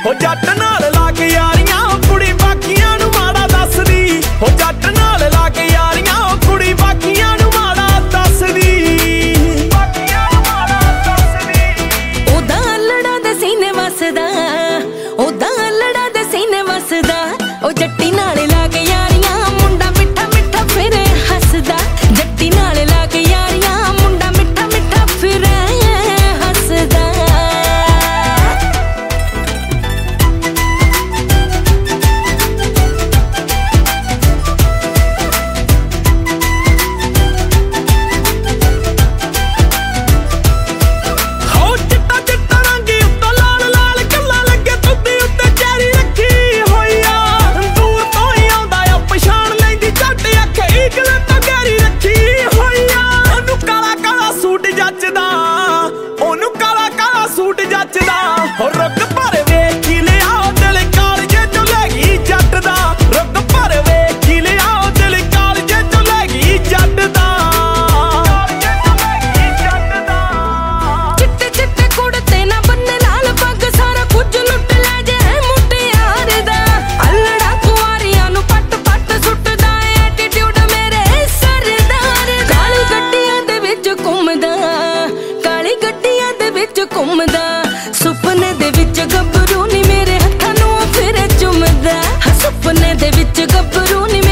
हो जट नाल ला के यारियां कुड़ी बाकियां नू माड़ा दसदी हो जट नाल ला के यारियां कुड़ी बाकियां नू माड़ा दसदी ओदा लड़ा दे सीने वसदा ओदा लड़ा दे सीने वसदा ओ जट्टी नाल ला के यारियां मुंडा मिठा मिठा फिरे हसदा जट्टी नाल ला के यारियां मुंडा मिठा मिठा फिरे हसदा हो रुक भर वेख लिया दिल कालजे चो लैगी जट दा रुक भर वेख लिया दिल कालजे चो लैगी जट दा चिट्टे चिट्टे कुड़ते ना बन्ने लाल पग सारा कुछ लुट ले जे मुटियार दा अल्लड़ा कुआरियां नू पट पट सुटदा एटीट्यूड मेरे सरदार काली गड्डियां दे विच घुमदा काली गड्डियां दे विच घुमदा सुपने दे विच गबरू नी मेरे हत्थां नू फिर चुमदा सुपने दे विच गबरू नी